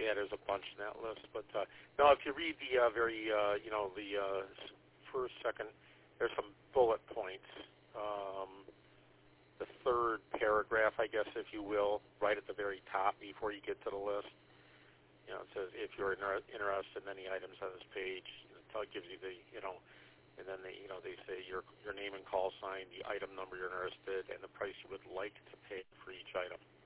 Yeah, there's a bunch in that list. But no, if you read the first, second, there's some bullet points. The third paragraph, I guess, if you will, right at the very top before you get to the list. It says if you're interested in any items on this page, it gives you the, and then they say your name and call sign, the item number you're interested, and the price you would like to pay for each item.